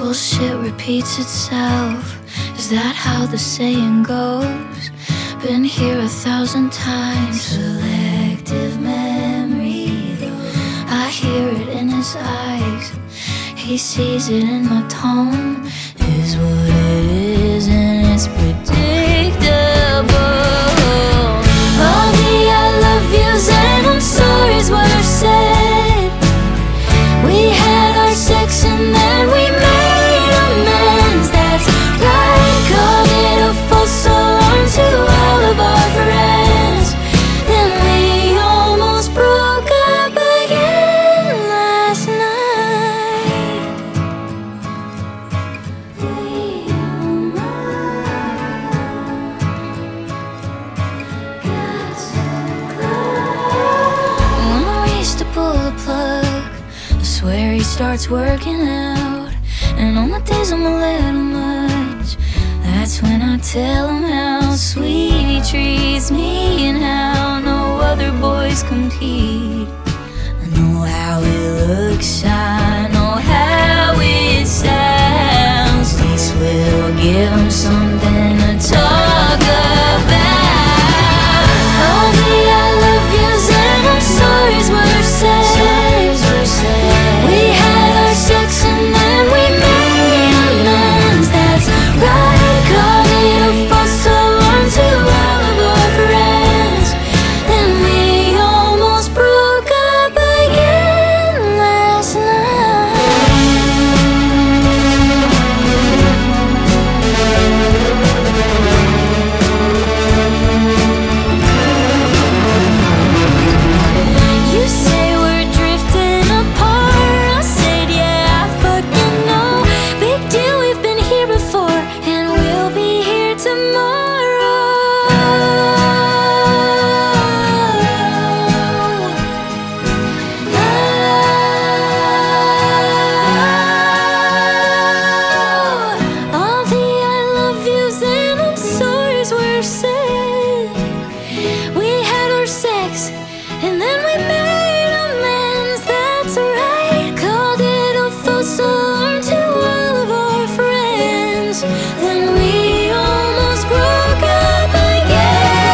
Bullshit repeats itself. Is that how the saying goes? Been here 1,000 times. Selective memory, I hear it in his eyes. He sees it in my tone. Is what it is, and it's predictable. All the I love yous and I'm sorry's what I said. We had our sex and then we made amends. That's right, called it a false alarm to all of our friends. Then we almost broke up again last night. We almost got so close. When I reach to pull the plug, I swear he starts working out. And on the days I'm a little much, that's when I tell him how sweet he treats me and how no other boys compete. I know how it looks, I know how it sounds. At least we'll give him something to talk about. All the I love yous and I'm sorry's what I said. We had our sex and then we made amends. That's right, called it a false alarm to all of our friends. Then we almost broke up again last night. You say we're drifting apart. I said, yeah, I fucking know. Big deal, we've been here before, and we'll be here tomorrow. All the I love yous and I'm sorry's were said. We had our sex and then we made amends. That's right, called it a false alarm to all of our friends. Then we almost broke up again.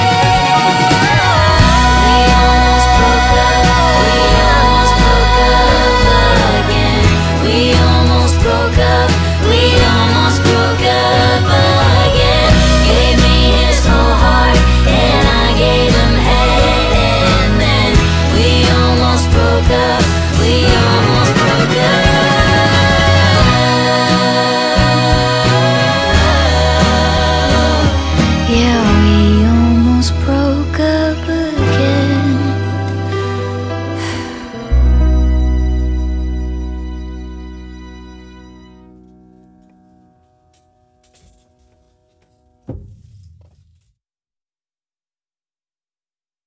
We almost broke up. We almost broke up again. We almost broke up. We